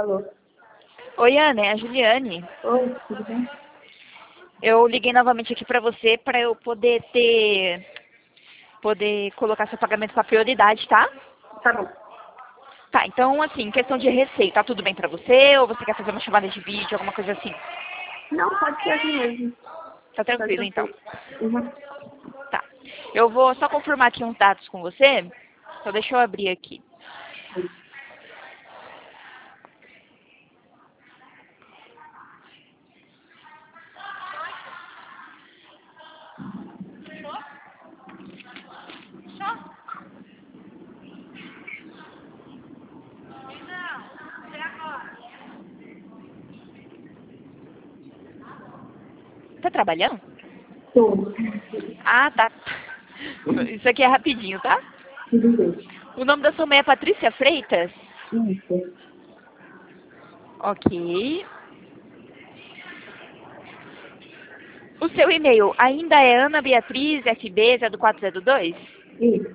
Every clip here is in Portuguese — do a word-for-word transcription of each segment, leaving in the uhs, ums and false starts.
Alô? Oi, Ana, é a Juliane. Oi, tudo bem? Eu liguei novamente aqui para você para eu poder ter, poder colocar seu pagamento para prioridade, tá? Tá bom. Tá, então assim, questão de receita, tá tudo bem para você? Ou você quer fazer uma chamada de vídeo, alguma coisa assim? Não, pode ser assim mesmo. Tá Tá tranquilo, então. tranquilo. Uhum. Tá. Eu vou só confirmar aqui uns dados com você. Então deixa eu abrir aqui. Tá trabalhando? Tô. Ah, tá. Isso aqui é rapidinho, tá? Tudo bem. O nome da sua mãe é Patrícia Freitas? Isso. Ok. O seu e-mail ainda é Ana Beatriz F B zero quatro zero dois? Isso.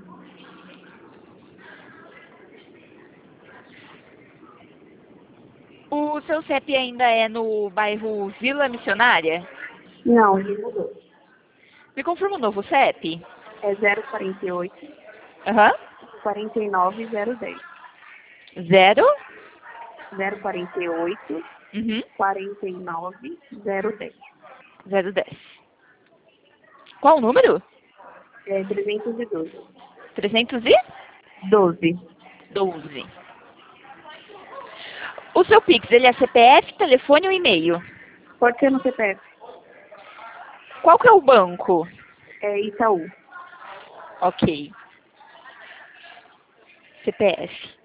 O seu C E P ainda é no bairro Vila Missionária? Não, ele mudou. Me confirma o novo C E P. É zero quarenta e oito, Aham. quarenta e nove, zero dez. Zero? zero quarenta e oito, Uhum. quarenta e nove, zero dez. Zero dez. Qual o número? É trezentos e doze. Trezentos e doze. doze. O seu Pix, ele é C P F, telefone ou e-mail? Pode ser no C P F. Qual que é o banco? É Itaú. Ok. C P F.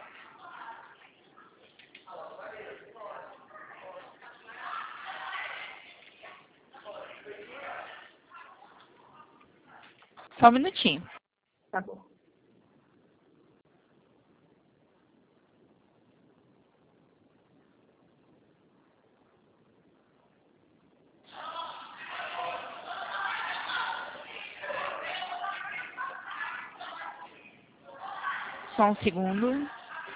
Só um minutinho. Tá bom. Só um segundo.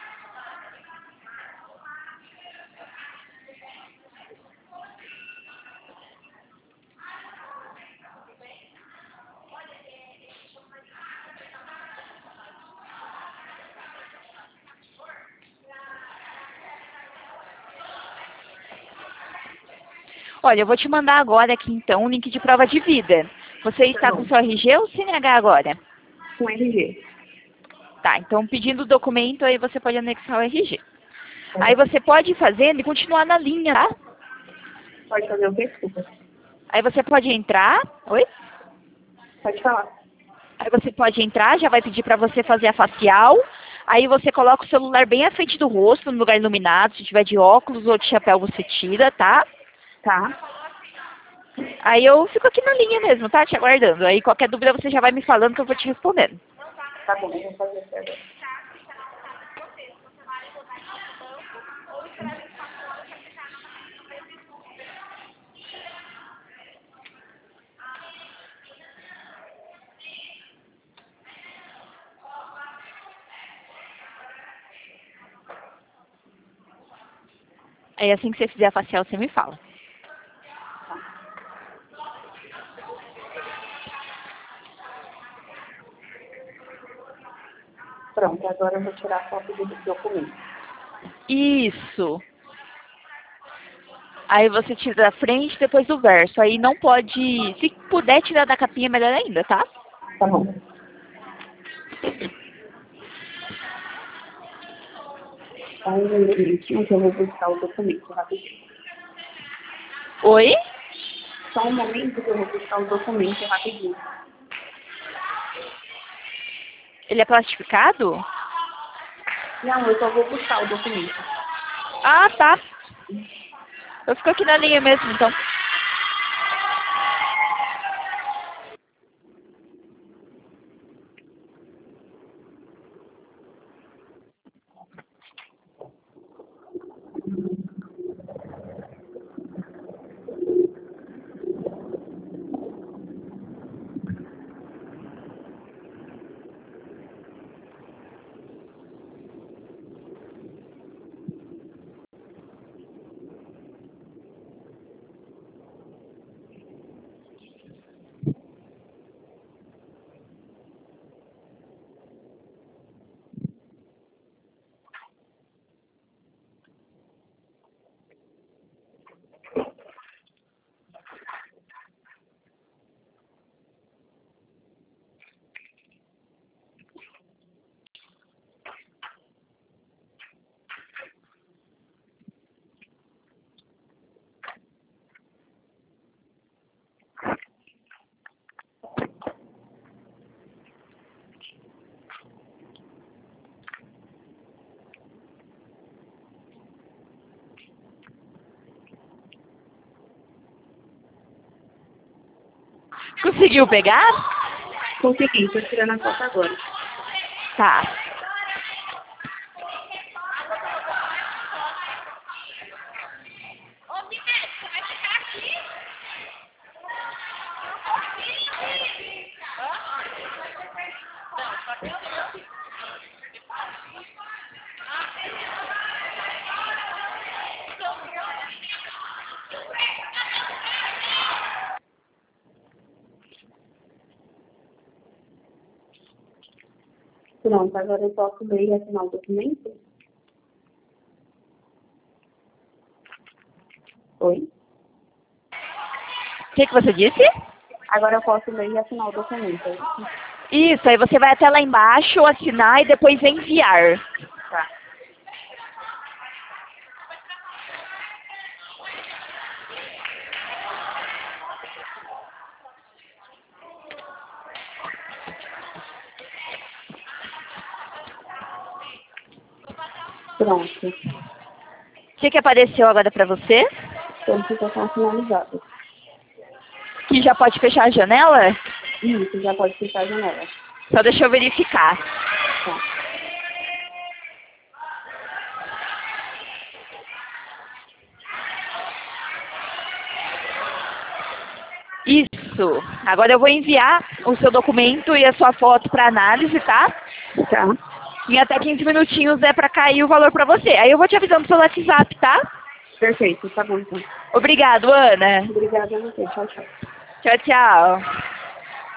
Olha, eu vou te mandar agora aqui então um link de prova de vida. Você Tá está com bom. seu R G ou C N H agora? Com R G. Tá, então pedindo o documento aí você pode anexar o R G. Tá Aí bom. você pode ir fazendo e continuar na linha, tá? Pode fazer o quê? Desculpa. Aí você pode entrar. Oi? Pode falar. Aí você pode entrar, já vai pedir para você fazer a facial. Aí você coloca o celular bem à frente do rosto, no lugar iluminado. Se tiver de óculos ou de chapéu, você tira, tá? Tá? Aí eu fico aqui na linha mesmo, tá? Te aguardando. Aí qualquer dúvida você já vai me falando que eu vou te respondendo. Tá bom, eu vou fazer isso agora. Aí assim que você fizer a facial, você me fala. Pronto, agora eu vou tirar a foto do documento. Isso. Aí você tira da frente, depois do verso. Aí não pode... Se puder tirar da capinha, melhor ainda, tá? Tá bom. Só um minutinho que eu vou buscar o documento rapidinho. Oi? Só um momento que eu vou buscar o documento rapidinho. Ele é plastificado? Não, eu só vou buscar o documento. Ah, tá. Eu fico aqui na linha mesmo, então. Conseguiu pegar? Consegui, tô tirando a foto agora. Tá. Pronto, agora eu posso ler e assinar o documento? Oi? O que, que você disse? Agora eu posso ler e assinar o documento. é isso? Isso, aí você vai até lá embaixo, assinar e depois enviar. Tá. Pronto. O que, que apareceu agora pra você? Solicitação finalizada. Que já pode fechar a janela? Isso, já pode fechar a janela. Só deixa eu verificar. Tá. Isso. Agora eu vou enviar o seu documento e a sua foto para análise, tá? Tá. Em até quinze minutinhos é para cair o valor para você. Aí eu vou te avisando pelo WhatsApp, tá? Perfeito, tá bom então. Obrigado, Ana. Obrigada a você. Tchau, tchau. Tchau, tchau.